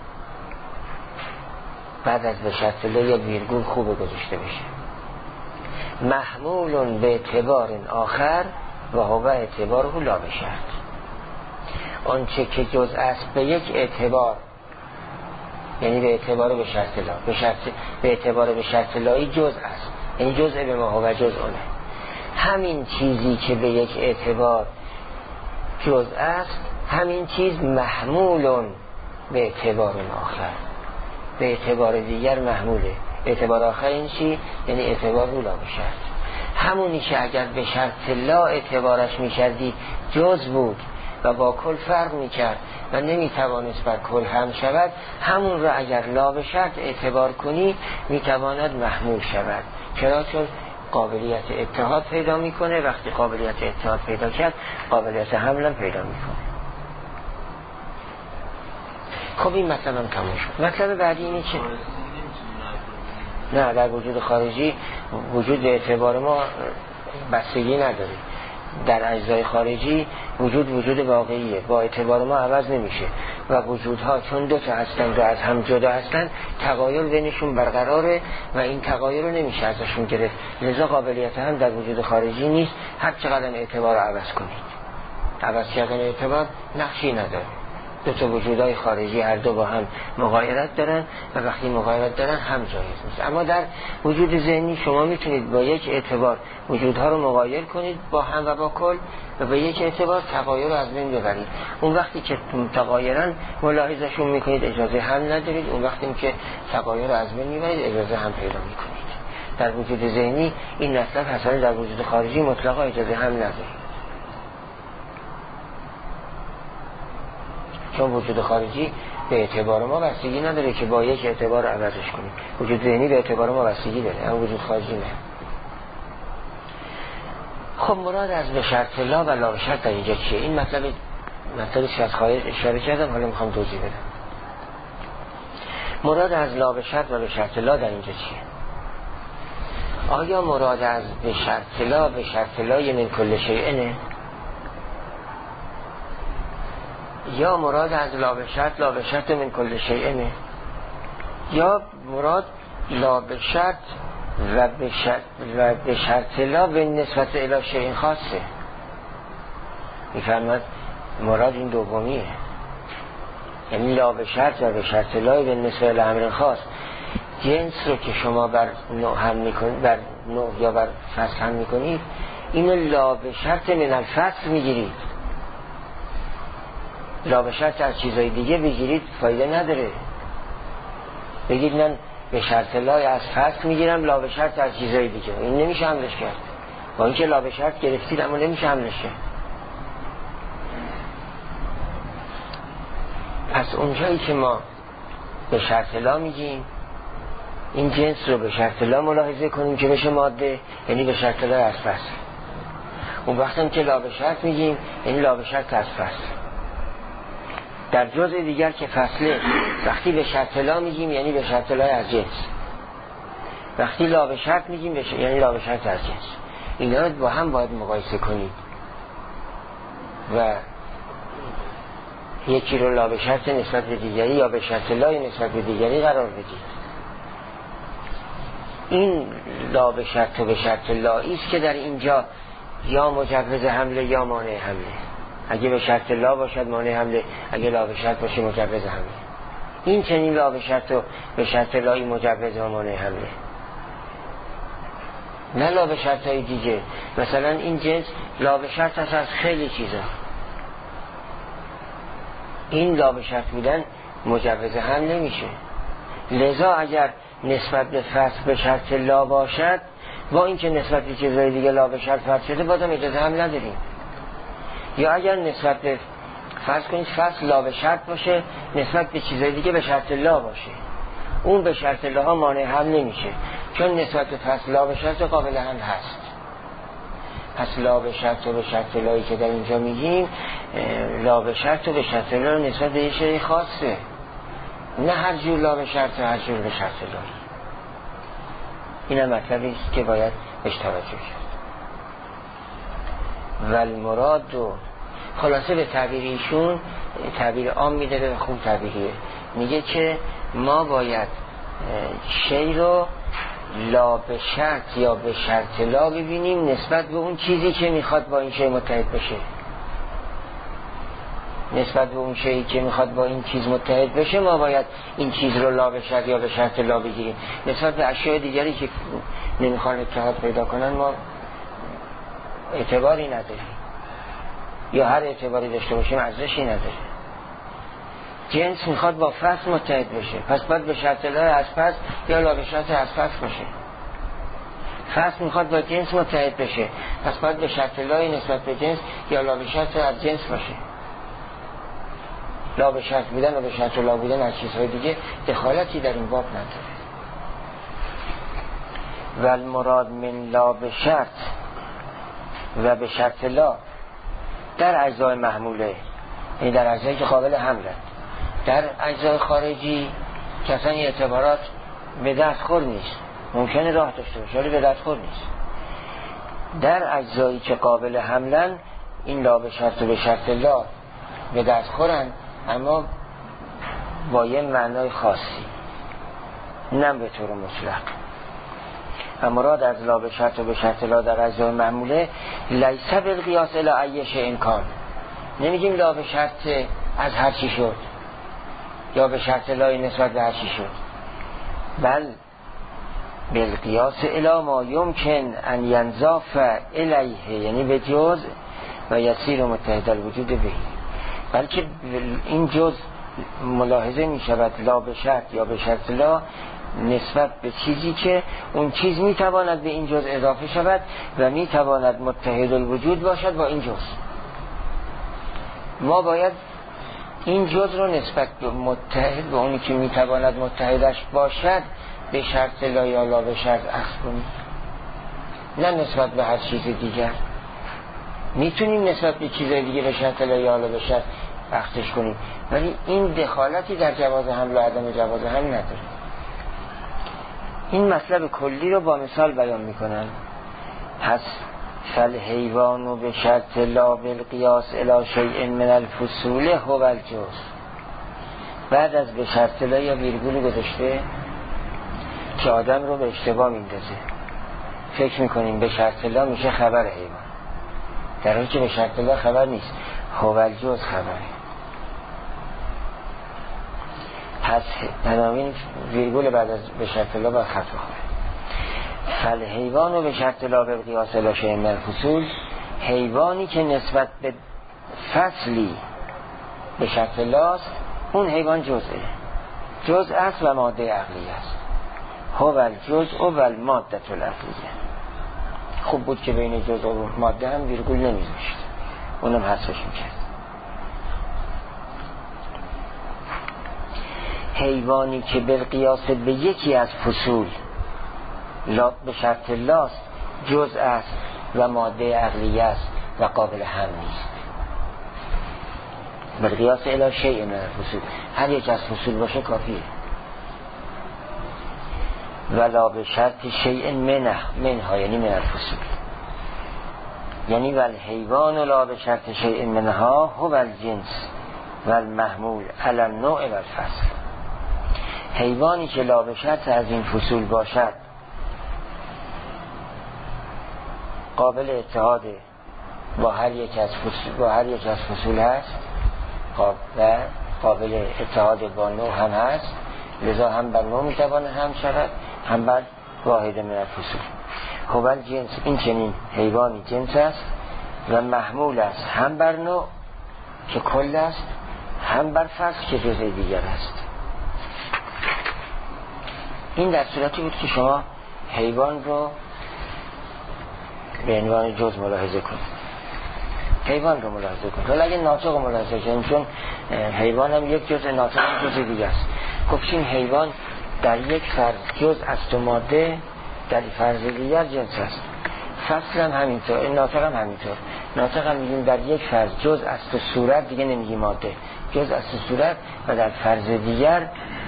بعد از به شرط لا یا ویرگول خوبه گذاشته بشه. محمول به اعتبار آخر و هو اعتباره لا به شرط. آنچه که جزء است به یک اعتبار، یعنی به اعتبار به شرط لا، به شرط به اعتبار به شرط لایی جزء است، یعنی جزء به ما و جزء اونه. همین چیزی که به یک اعتبار جزء است، همین چیز محمول به اعتبار آخر، به اعتبار دیگر محموله. اعتبار آخر این چی؟ یعنی اعتبار لا به شرط. همونی که اگر به شرط لا اعتبارش میکردی جزء بود و با کل فرق میکرد و نمیتوانست بر کل هم شود، همون را اگر لا به شرط اعتبار کنی میتواند محمول شود. چرا؟ چون قابلیت اتحاد پیدا میکنه. وقتی قابلیت اتحاد پیدا کرد قابلیت حمل پیدا میکنه. خب این مطلب هم تموم شد. مطلب بعدی اینه که نه، در وجود خارجی وجود اعتبار ما بستگی نداره. در اجزای خارجی وجود وجود واقعیه، با اعتبار ما عوض نمیشه و وجودها چون دو تا هستن و از هم جدا هستن تغایر بینشون برقراره و این تغایر رو نمیشه ازشون گرفت. لذا قابلیت هم در وجود خارجی نیست هر چقدر اعتبار رو عوض کنید. عوض کردن اعتبار نقشی نداره. دو تا وجودهای خارجی هر دو با هم مغایرت دارن و وقتی مغایرت دارن هم جایز نیست. اما در وجود ذهنی شما میتونید با یک اعتبار وجودها رو مغایر کنید با هم و با کل و با یک اعتبار تغایر رو از بین ببرید. اون وقتی که تغایرن ملاحظهشون میکنید اجازه هم ندارید، اون وقتی که تغایر رو از بین میبرید اجازه هم پیدا میکنید. در وجود ذهنی این مطلب حاصل در وجود خارجی مطلقا اجازه هم ندارید، چون وجود خارجی به اعتبار ما بستگی نداره که با یک اعتبار عوضش کنیم. وجود ذهنی به اعتبار ما بستگی داره، اما وجود خارجی نه. خب مراد از به شرط لا و لا به شرط در اینجا چیه؟ این مطلب مطلبی که از خواهش اشاره کردم، حالا میخوام توضیح بدم. مراد از لا به شرط و به شرط لا در اینجا چیه؟ آیا مراد از به شرط لا به شرط لا من کل شیء، یا مراد از لا به شرط لا به شرط من کل شیء، یا مراد لا به شرط و به شرط و به شرط لا به نسبت الی شیء خاصه؟ میفرماد مراد این دومیه، یعنی لا به شرط و به شرط لا به نسبت الی امر خاص. جنس رو که شما بر نوع هم میکنید، بر نوع یا بر فصل هم میکنید، اینو لا به شرط من الفصل میگیرید. لا به شرط از چیزای دیگه بگیرید فایده نداره. بگید من به شرط لا از فصل میگیرم، لا به شرط از چیزای دیگه، این نمیشه حملش کرد. با اینکه لا به شرط گرفتید اما نمیشه حملش کرد. پس اونجایی که ما به شرط لا میگیم این جنس رو به شرط لا ملاحظه کنیم که بشه ماده، یعنی به شرط لا از فصل. اون وقتم که لا به شرط میگیم یعنی لا به شرط از فصل. در جزء دیگر که فصله، وقتی به شرط لا میگیم یعنی به شرط لا از جنس، وقتی لا به شرط میگیم بشه یعنی لا به شرط از جنس. اینا رو با هم باید مقایسه کنید و یکی رو لا به شرط نسبت به دیگری یا به شرط لای نسبت به دیگری قرار بدید. این لا به شرط و به شرط لایی است که در اینجا یا مجوز حمله یا مانع حمله. اگه به شرط لا باشد مانع حمله، اگه لا به شرط باشه مجوز حمله. این چنین لا به شرط و به شرط لایی مجوز و مانع حمله، نه لا به شرط های دیگه. مثلا این جنس لا به شرط هست از خیلی چیزا، این لا به شرط بودن مجوز هم نمیشه. لذا اگر نسبت به فصل به شرط لا باشد، با اینکه نسبت به چیزهای دیگه لا به شرط فرض شده، بازم اجازه هم نداریم. یا اگر نسبت به فرض کنید فصل لا به شرط باشه، نسبت به چیزهای دیگه به شرط لا باشه، اون به شرط لا ها مانع هم نمیشه، چون نسبت به فصل لا به شرط قابل هم هست. پس لا به شرط و به شرط لایی که در اینجا میگیم، لا به شرط و به شرط لا نسبت به یه شیء خاصه، نه هر جور لا به شرط و هر جور به شرط لایی. این هم مطلبی است که باید بهش توجه کرد. و المراد و خلاصه به تعبیر ایشون تعبیر عام میده و خوب تعبیریه، میگه که ما باید شی رو لا به شرط یا به شرط لا ببینیم نسبت به اون چیزی که میخواد با این شی متحد بشه. نسبت به اون شیئی که میخواد با این چیز متحد بشه ما باید این چیز رو لا به شرط یا به شرط لا بگیریم. نسبت به اشیاء دیگری که نمیخوان اتحاد پیدا کنن ما اعتباری نداریم، یا هر اعتباری داشته باشیم ارزشی نداره. جنس میخواد با فصل متحد بشه، پس باید به شرط لا از فصل یا لا به شرط از فصل باشه. فصل میخواد با جنس متحد بشه، پس باید به شرط لای نسبت به جنس یا لا به شرط از جنس باشه. لا به شرط بودن و به شرط لا بودن از چیزهای دیگه دخالتی در این باب نداره. و المراد من لا به شرط و به شرط لا در اجزای محموله، یعنی در اجزایی که قابل حمله. در اجزای خارجی که اصلا اعتبارات به دست خور نیست، ممکنه راه داشته باشه ولی به دست خور نیست. در اجزایی که قابل حملن این لا به شرط و به شرط لا به دست خورن، اما با یه معنای خاصی، نه به طور مطلق. و مراد از لا به شرط و به شرط لا در اجزای معموله لیس بالقیاس الی ایش امکان. نمیگیم لا به شرط از هر چی شد یا به شرط لای نسبت به هر چی شد، بل بالقیاس الی ما یمکن ان ینضاف الیه، یعنی به جز و یصیر متحد الوجود به، بلکه این جز ملاحظه می شود لا به شرط یا به شرط لا نسبت به چیزی که اون چیز می تواند به این جز اضافه شود و می تواند متحد الوجود باشد با این جز. ما باید این جز رو نسبت به متحد به اونی که می تواند متحدش باشد به شرط لا یا لا به شرط اخذ کنیم، نه نسبت به هر چیز دیگر. میتونیم نسبت به چیزهای دیگه به شرط لا یا لا به شرط اخذش کنیم، ولی این دخالتی در جواز حمل و عدم جواز حمل نداره. این مطلب کلی رو با مثال بیان میکنن. پس فالحیوان به شرط لا بالقیاس الی شیء من الفصول هو الجز. بعد از به شرط لا یا ویرگول گذاشته که آدم رو به اشتباه میندازه، فکر میکنیم به شرط لا میشه خبر حیوان، در حالی که به شرط لا خبر نیست، هو الجز خبره. پس بنابراین ویرگول بعد از به شرط لا باید خط بخوره. فالحیوان به شرط لا بالقیاس الی شیء من الفصول، حیوانی که نسبت به فصلی به شرط لاست، اون حیوان جزءه، جزء است و ماده عقلی است. هو الجزء و الماده العقلیه. خوب بود که بین جزء و ماده هم ویرگول نمیذاشت، اونم حذفش میکرد. حیوانی که بالقیاس به یکی از فصول لا به شرط لاست جزء است و ماده عقلیه است و قابل هم نیست. بالقیاس الی شیء من الفصول، هر یک از فصول باشه کافیه. ولا به شرط شیء منه منها یعنی من الفصول، یعنی ول حیوان لا به شرط شیء منها هو الجنس و المحمول علی النوع و الفصل. حیوانی که لا به شرط از این فصول باشد قابل اتحاد با هر یک از فصول با هر یک از فصول هست و قابل اتحاد با نوع هم هست، لذا هم بر نوع میتوانه هم شود هم بر واحد من الفصول. هو الجنس، این چنین حیوانی جنس است و محمول است هم بر نوع که کل است هم بر فصل که جزء دیگر است. این در صورتی بود که شما حیوان رو به عنوان جز ملاحظه کنید، حیوان رو ملاحظه کنید. حالا اگه ناطق رو ملاحظه کنید، چون حیوان هم یک جز، ناطق هم جز دیگه است. گفتیم حیوان در یک فرض جز است و ماده در فرض دیگر جنس است. فصل هم همینطور، ناطق هم همینطور. ناطق هم میگیم در یک فرض جز است و صورت، دیگه نمیگیم ماده، جز است و صورت، و در فرض دیگر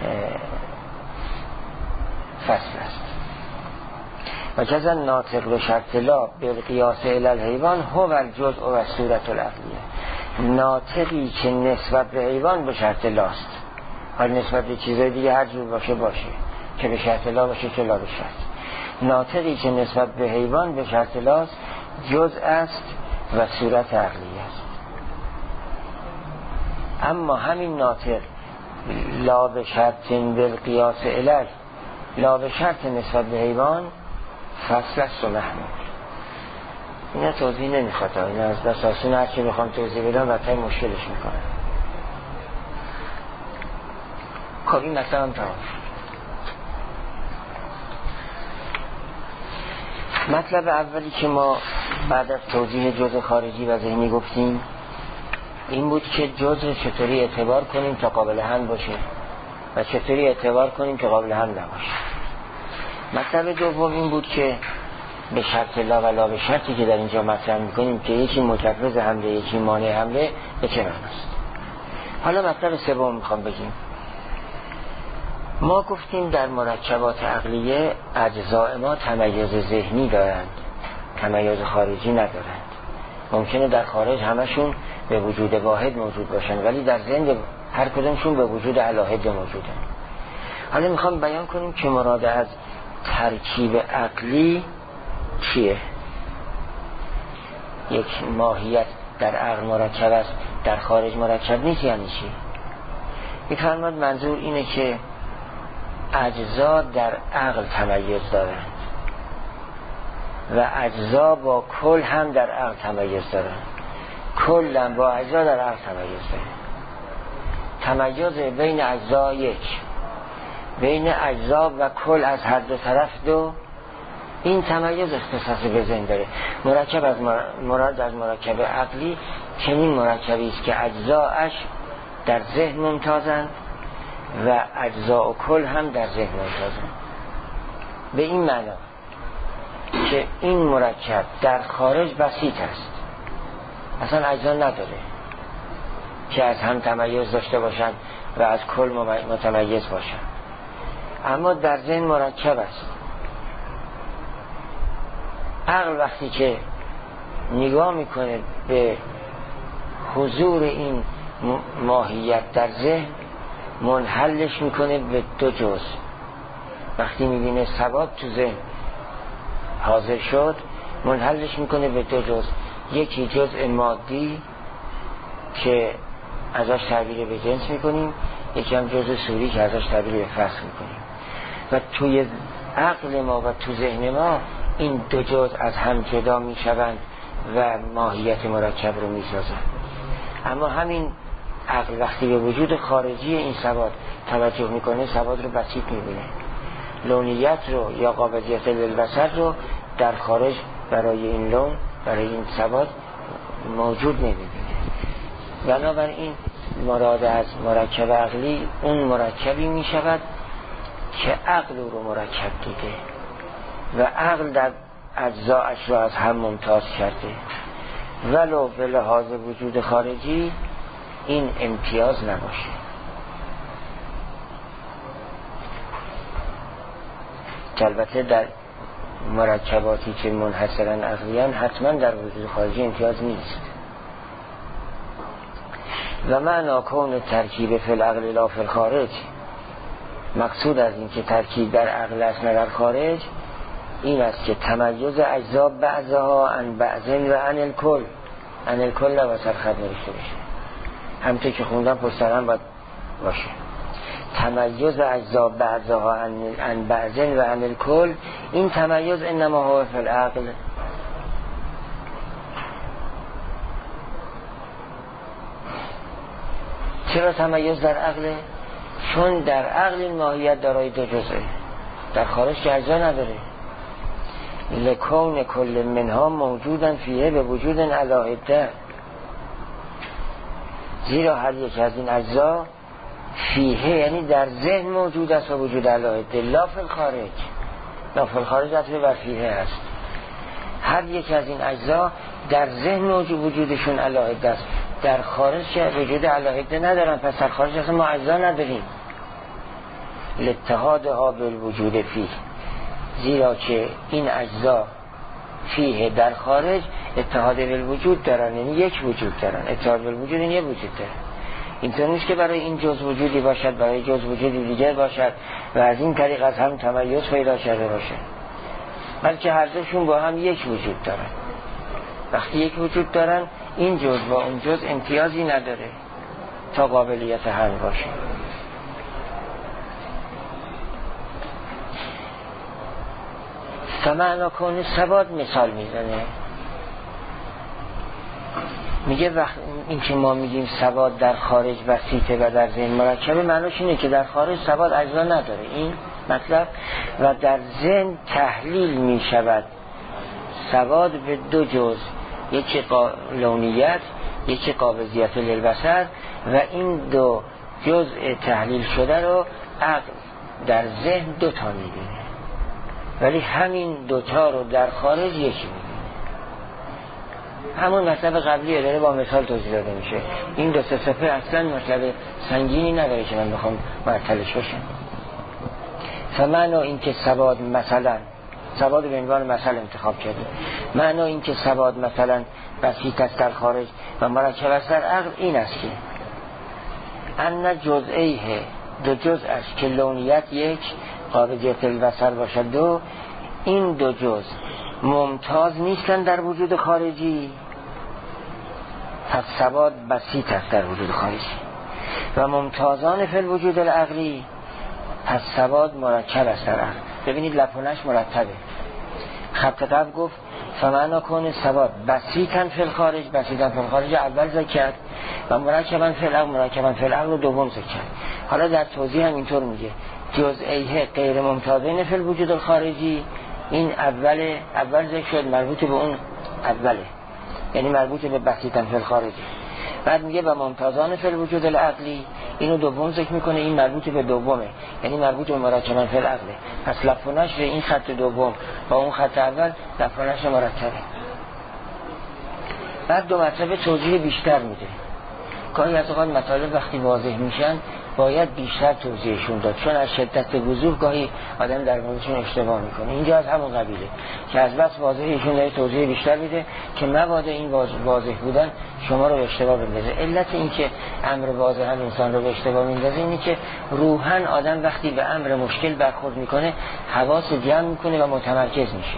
فصل است. و کذا ناطق به شرط لا به قیاس الی الحیوان هو الجزء و صورت العقلیه. ناطقی که نسبت به حیوان به شرط لاست، حال نسبت به چیزای دیگه هر جور باشه باشه، که به شرط لا باشه که لا به شرط. ناطقی که نسبت به حیوان به شرط لاست جزء است و صورت عقلیه است. اما همین ناطق لا به شرط بالقیاس الی، لا به شرط نسبت به حیوان فصل است و محمول. اینا توضیح نمیخواد، اینا از دست آسون هر چی میخوام توضیح بدم بدتر مشکلش میکنم. خب این مثلا هم تمام. مطلب اولی که ما بعد از توضیح جزء خارجی و ذهنی گفتیم این بود که جزء چطوری اعتبار کنیم تا قابل هم باشه و چطوری اعتبار کنیم که قابل هم نباشه. مطلب دوم این بود که به شرط لا و لا به شرطی که در اینجا مطرح میکنیم که یکی مجوز حمله یکی مانع حمله به چه معناست. حالا مطلب سوم میخوام بگیم. ما گفتیم در مرکبات عقلیه اجزاء ما تمایز ذهنی دارند، تمایز خارجی ندارند. ممکنه در خارج همشون به وجود واحد موجود باشن ولی در ذهن هر کدومشون به وجود علاهد موجودن. حالا میخوام بیان کنیم که مراد از ترکیب عقلی چیه. یک ماهیت در عقل مرکب است در خارج مرکب نیست، یعنی چی؟ میفرماد منظور اینه که اجزا در عقل تمایز دارند و اجزا با کل هم در عقل تمایز دارند، کل هم با اجزا در عقل تمایز دارند. تمایز بین اجزا یک، بین اجزا و کل از هر دو طرف دو، این تمایز اختصاص به ذهن داره. مرکب از مراد از مرکب عقلی چنین مرکبی است که اجزاش در ذهن ممتازند و اجزا و کل هم در ذهن ممتازند. به این معنا که این مرکب در خارج بسیط است، اصلا اجزا نداره که از هم تمایز داشته باشند و از کل متمایز باشند، اما در ذهن مرکب است. عقل وقتی که نگاه میکنه به حضور این ماهیت در ذهن منحلش میکنه به دو جزء. وقتی میبینه ثبات تو ذهن حاضر شد منحلش میکنه به دو جزء. یکی جزء مادی که ازش تعبیر به جنس میکنیم، یکی هم جزء صوری که ازش تعبیر به فصل میکنیم. و توی عقل ما و تو ذهن ما این دو جزء از هم جدا میشوند و ماهیت مرکب رو میسازند. اما همین عقل وقتی به وجود خارجی این ثبات توجه میکنه ثبات رو بسیط میبینه، لونیت رو یا قابلیت للبصر رو در خارج برای این لون برای این ثبات موجود نمیبینه. بنابراین مراد از مرکب عقلی اون مرکبی می شود که عقل رو مرکب دیده و عقل در اجزاش را از هم ممتاز کرده، ولو به لحاظ وجود خارجی این امتیاز نباشه. البته در مرکباتی که منحصراً عقلیان حتما در وجود خارجی امتیاز نیست. و معنا کون ترکیب فی العقل لا فی الخارج، مقصود از این که ترکیب در عقل است نه در خارج این است که تمیز اجزا بعضها عن بعض و عن الکل، عن الکل و سر خط نوشته بشه، همونطور که خوندم پشت سر هم باید باشه. تمیز اجزا بعضها عن بعض و عن الکل، این تمیز انما هو فی العقل. چرا تمیز در عقله؟ چون در عقل این ماهیت دارای دو جزئه، در خارج که اجزا نداره. لکون کل منها موجودن فیه به وجود علاهده، زیرا هر یک از این اجزا فیه یعنی در ذهن موجود است و وجود علاهده، لا فی الخارج. لا فی الخارج عطف بر فیه است. هر یک از این اجزا در ذهن موجود وجودشون علاهده است، در خارج که وجود علاهده ندارن، پس در خارج اصلا ما اجزا نداریم. لاتحادها بالوجود فیه، زیرا که این اجزا فیه در خارج اتحاد بالوجود دارن، یعنی یک وجود دارن. اتحاد بالوجود این یک وجود دارن. اینطور نیست که برای این جز وجودی باشد برای جز وجودی دیگر باشد و از این طریق از هم تمیز پیدا شده باشه، بلکه هر دوشون با هم یک وجود دارن. وقتی یک وجود دارن این جز با اون جز امتیازی نداره تا قابلیت حل باشه. فمعنا کون ثبات مثال میزنه، میگه وقت این که ما میگیم ثبات در خارج بسیطه و در ذهن مرکبه، معناش اینه که در خارج ثبات اجزا نداره این مطلب، و در ذهن تحلیل میشود ثبات به دو جز، یکی لونیت یکی قابضیت للبصر، و این دو جزء تحلیل شده رو عقل در ذهن دو تا میبینه، ولی همین دوتا رو در خارج یکی میبینه. همون مطلب قبلی داره با مثال توضیح داده میشه. این دو سه صفحه اصلا مطلب سنگینی نداره که من بخوام معطلش باشم. فمعنا این که ثبات مثلا، ثبات به عنوان مثل انتخاب کرده، معنا این که ثبات مثلا بسیط است در خارج و مرکب است در عقل این است که ان جزئیه دو جزء است که لونیت یک قابلیت البصر باشد دو، این دو جزء ممتاز نیستن در وجود خارجی، پس ثبات بسیط است در وجود خارجی، و ممتازان فی الوجود العقلی، پس ثبات مرکب است در عقل. ببینید لپونش مرتبه. خط قبل گفت فمعنا کون ثبات بسیطن فی الخارج، بسیطن فی الخارج اول ذکر کرد، و مرکبن فی العقل، مرکبن فی العقل دوم ذکر کرد. حالا در توضیح هم اینطور میگه جزئیه غیر ممتازین فی الوجود الخارجی، این اول اول ذکر شد مربوط به اون اوله، یعنی مربوط به بسیطن فی الخارجی. بعد میگه و ممتازان فی الوجود العقلی، اینو دوم ذکر میکنه، این مربوط به دومه، یعنی مربوط به مرکبن فی العقل. پس لف و نشر این خط دوم با اون خط اول لف و نشر مرتبه. بعد دو مطلب توضیح بیشتر میده. گاهی از اوقات مطالب وقتی واضح میشن باید بیشتر توضیحشون داد، چون از شدت وضوح گاهی آدم در موردشون اشتباه میکنه. اینجا از همون قبیله که از بس واضحشون داره توضیح بیشتر میده که مبادا این واضح بودن شما رو به اشتباه بندازه. علت این که امر واضح هم انسان رو به اشتباه میندازه اینه که روحاً آدم وقتی به امر مشکل برخورد میکنه حواس جمع میکنه و متمرکز میشه،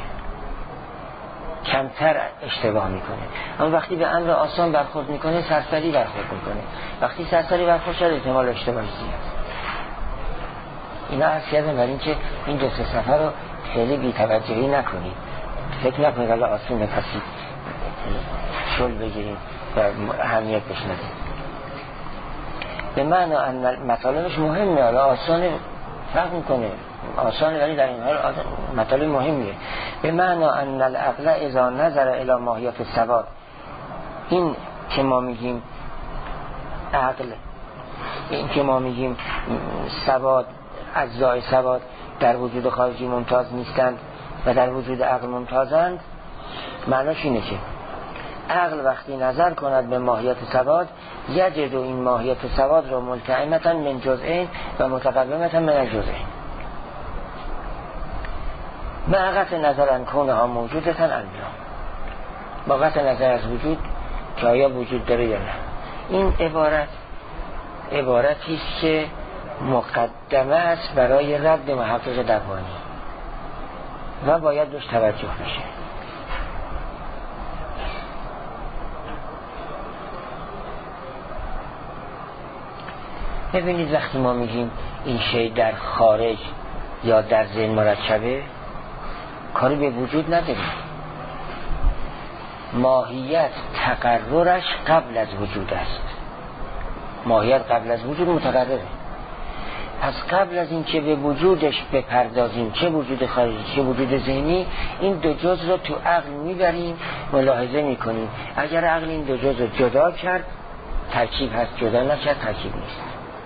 کمتر اشتباه میکنه. اما وقتی به امر آسان برخورد میکنه سرسری برخورد میکنه، وقتی سرسری برخورد شد احتمال اشتباه زیاد. اینا عرض کردم برای این که این دو سه صفحه رو خیلی بی‌توجهی نکنید، فکر نکنید الان آسونه پسی شل بگیریم و اهمیت بشنوید. به معنی مطالبش مهمه، حالا آسانه فرق میکنه، آسانه ولی در این حال مطالب مهمیه. به معنی ان العقل اذا نظر الی ماهیت الثبات، این که ما میگیم عقل. این که ما میگیم سواد، اجزای سواد در وجود خارجی ممتاز نیستند و در وجود عقل ممتازند، معناش اینه که عقل وقتی نظر کند به ماهیت سواد، یجد و این ماهیت سواد رو ملتئمتا من جزئین و متقومتا من الجزئین، مع قطع نظر ان کونها موجودتا ام لا، با قطع نظر از وجود که آیا وجود داره یا نه. این عبارت عبارتی است که مقدمه است برای رد محقق دبانی و باید روش توجه بشه. ببینید وقتی ما میگیم این شی در خارج یا در ذهن مرکبه، کاری به وجود نداریم. ماهیت تقررش قبل از وجود است. ماهیت قبل از وجود متقرره. پس قبل از این که به وجودش بپردازیم، چه وجود خارجی چه وجود ذهنی، این دو جز رو تو عقل میبریم، ملاحظه میکنیم. اگر عقل این دو جز رو جدا کرد ترکیب هست، جدا نکرد ترکیب نیست.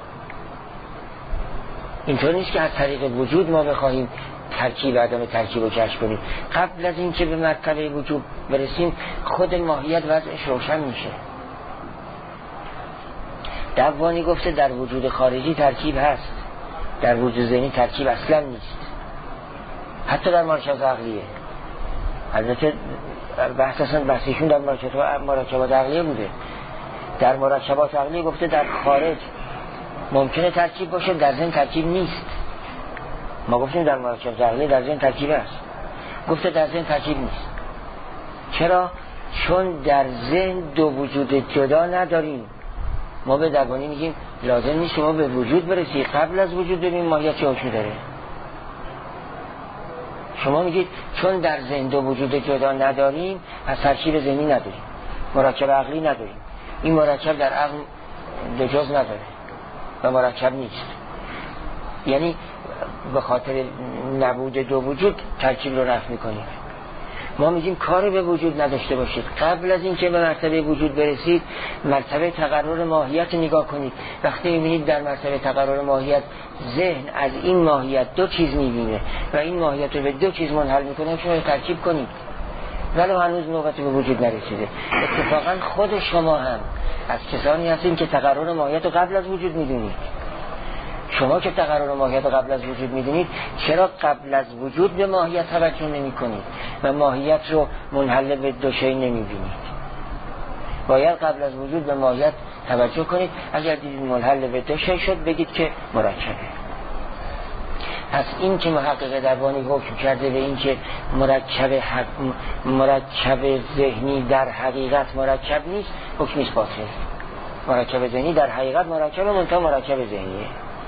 اینطور نیست که از طریق وجود ما بخواهیم ترکیب عدم ترکیب رو کشف کنیم. قبل از این که به مرتبه وجود برسیم خود ماهیت وضعش روشن میشه. دبانی گفته در وجود خارجی ترکیب هست، در وجود ذهنی ترکیب اصلا نیست، حتی در مرکبات عقلیه. البته بحث اصلا بحثشون در مرکبات عقلیه بوده. در مرکبات عقلیه گفته در خارج ممکنه ترکیب باشه، در ذهن ترکیب نیست. ما گفتیم در مرکبات عقلیه در ذهن ترکیب است، گفته در ذهن ترکیب نیست. چرا؟ چون در ذهن دو وجود جدا نداریم. ما به دبانی میگیم لازم نیست شما به وجود برسی، قبل از وجود ببین ماهیت چه حکمی داره. شما میگید چون در ذهن دو وجود جدا نداریم از ترکیب ذهنی نداریم، مرکب عقلی نداریم. این مرکب در عقل دو جز نداره و مرکب نیست. یعنی به خاطر نبود دو وجود ترکیب رو رفع میکنیم. ما میگیم کاری به وجود نداشته باشید، قبل از این که به مرتبه وجود برسید مرتبه تقرر ماهیت نگاه کنید. وقتی میبینید در مرتبه تقرر ماهیت ذهن از این ماهیت دو چیز میبینه و این ماهیت رو به دو چیز منحل میکنه، شما ترکیب کنید ولو هنوز نوبت به وجود نرسیده. اتفاقا خود شما هم از کسانی هستین که تقرر ماهیت رو قبل از وجود میدونید. شما که تقرر ماهیت قبل از وجود میدونید، چرا قبل از وجود به ماهیت توجه نمی کنید و ماهیت رو منحل به دو شی نمی بینید؟ باید قبل از وجود به ماهیت توجه کنید. اگر دیدید منحل به دو شی شد بگید که مرکبه. پس این که محقق دربانی حکم کرده به این که مرکب حق مرکب ذهنی در حقیقت مرکب نیست، حکم نیست، باطل. مرکب ذهنی در حقیقت مرکب منتها مرکب ذهنیه.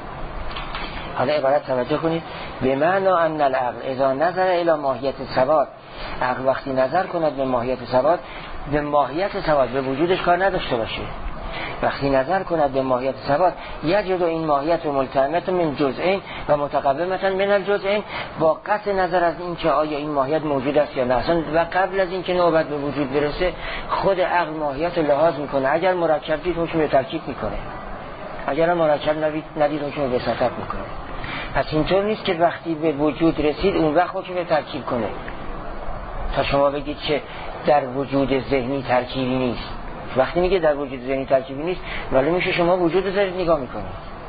حالا عبارت توجه کنید. به معنا ان العقل اذا نظر الى ماهیت سواد، عقل وقتی نظر کند به ماهیت سواد، به ماهیت سواد به وجودش کار نداشته باشه. وقتی نظر کند به ماهیت سواد یجد و این ماهیت ملتئمة من جزئین و متقومة من الجزئین، با قطع نظر از این که آیا این ماهیت موجود است یا نه. و قبل از این که نوبت به وجود برسه خود عقل ماهیت رو لحاظ میکنه. اگر مرکب دید حکم به ترکیب میکنه، اگر مرکب ندید حکم به وساطت میکنه. پس اینطور نیست که وقتی به وجود رسید اون وقت حکم به ترکیب کنه تا شما بگید که در وجود ذهنی ترکیبی نیست. وقتی میگه در وجود ذهنی ترکیبی نیست، ولی میشه شما وجود ذهنی نگاه میکنید،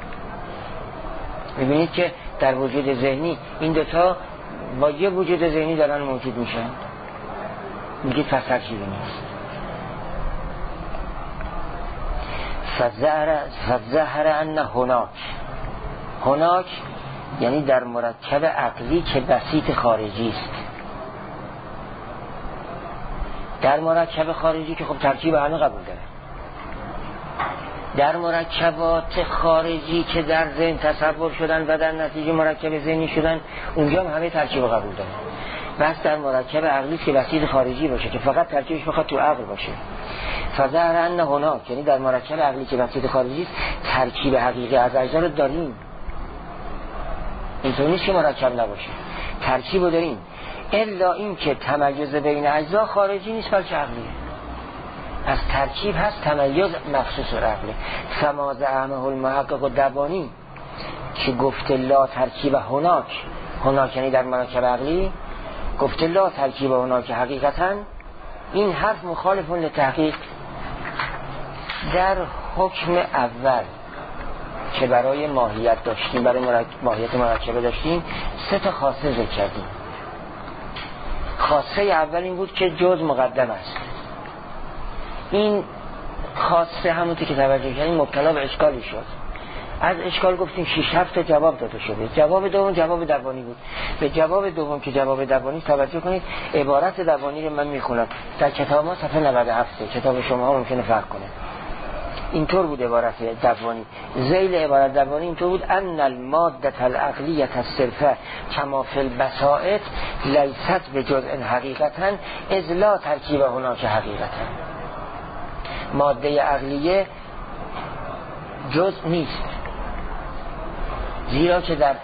میبینید که در وجود ذهنی این دوتا با یه وجود ذهنی دارن موجود میشن، میگید پس ترکیبی نیست. فظهر ان هناک هناک یعنی در مرکب عقلی که بسیط خارجی است. در مرکب خارجی که خب ترکیب همه قبول داره، در مرکبات خارجی که در ذهن تصور شدن و در نتیجه مرکب ذهنی شدن، اونجا هم همه ترکیب قبول داره. بس در مرکب عقلی که بسیط خارجی باشه که فقط ترکیبش بخواد تو عقل باشه. فظهر ان هناک یعنی در مرکب عقلی که بسیط خارجی است ترکیب حقیقی از اجزا رو داریم. اینطور نیست که مرکب نباشه، ترکیب رو داریم، الا این که تمایز بین اجزا خارجی نیست بلکه عقلیه. از ترکیب هست تمیز مخصوص و عقله. فما زعمه المحقق و دبانی که گفت لا ترکیب هناک، هناک یعنی در مرکب عقلی، گفت لا ترکیب هناک حقیقتا، این حرف مخالف لتحقیق. در حکم اول که برای ماهیت داشتیم، برای مرکب ماهیت مرکبه داشتیم، سه تا خاصه ذکر کردیم. خاصه اول این بود که جز مقدم است. این خاصه همونطور که توجه کردیم مبتلا به اشکالی شد. از اشکال گفتیم شش هفت جواب داده شده. جواب دوم جواب دبانی بود. به جواب دوم که جواب دبانی توجه کنید، عبارت دبانی رو من میخونم در کتاب ما صفحه نود و هفت، کتاب شما ها ممکنه فرق کنه. اینطور بود عبارت دبانی. ذیل عبارت دبانی اینطور بود: ان الماده العقلیه الصرفه کما فی البسائط لیست بجزء حقیقتا اذ لا ترکیب هناک حقیقتا. ماده عقلیه جزء نیست، زیرا که در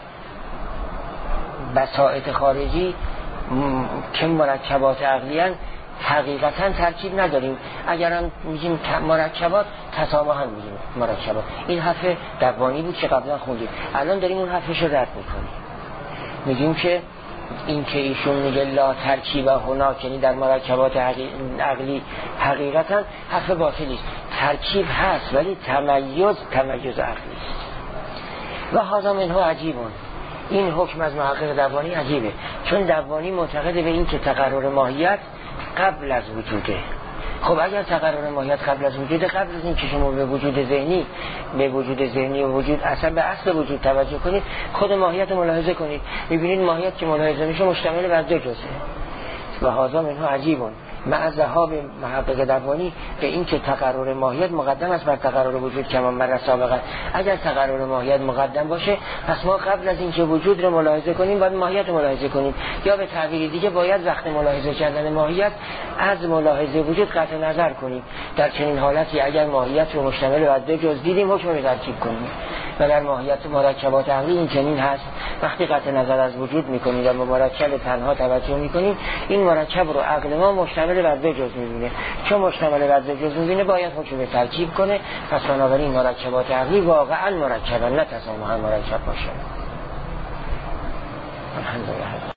بساطت خارجی م... که مرکبات عقلیان حقیقتا ترکیب نداریم. اگرم میگیم مرکبات تسامح هم میگیم مرکبات. این حرف دبانی بود که قبلا خوندیم، الان داریم اون حرفش رو رد میکنیم. میگیم که این که ایشون میگه لا ترکیب هناک یعنی در مرکبات عقلی حقیقتا حرف باطلی است. ترکیب هست ولی تمیز تمیز عقلی است. و هذا منه عجیبون. این حکم از محقق دبانی عجیبه، چون دبانی معتقد به این که تقرر ماهیت قبل از وجوده. خب اگر تقرر ماهیت قبل از وجوده، قبل از این که شما به وجود ذهنی به وجود ذهنی و وجود اصلا به اصل وجود توجه کنید، خود ماهیت رو ملاحظه کنید، میبینید ماهیت که ملاحظه میشه مشتمل بر دو جزئه. و هذا منه عجیبون مع ذهاب محقق دبانی به این که تقرر ماهیت مقدم است بر تقرر وجود کما مر سابقا. اگر تقرر ماهیت مقدم باشه، پس ما قبل از این که وجود رو ملاحظه کنیم باید ماهیت رو ملاحظه کنیم، یا به تعبیر دیگه باید وقت ملاحظه کردن ماهیت از ملاحظه وجود قطع نظر کنیم. در چنین حالتی اگر ماهیت رو مشتمل بر دو جز دیدیم، حکم رو ترکیب کنیم. و در ماهیت مرکبات عقلی این چنین هست، وقتی قطع نظر از وجود میکنیم و به مرکب تنها توجه میکنیم، این مرکب رو عقل ما مشتمل بر دو جز میبینه. چون مشتمل بر دو جز میبینه باید حکم ترکیب کنه. پس بنابراین مرکبات عقلی واقعا مرکبن، نه تسامحاً مرکب باشه. الحمدلله.